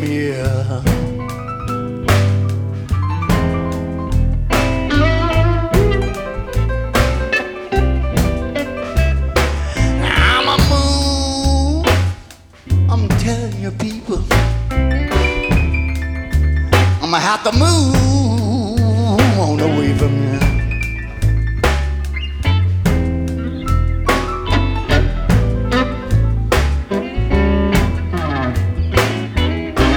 here. I'm a move, I'm telling you people, I'ma have to move on away from you.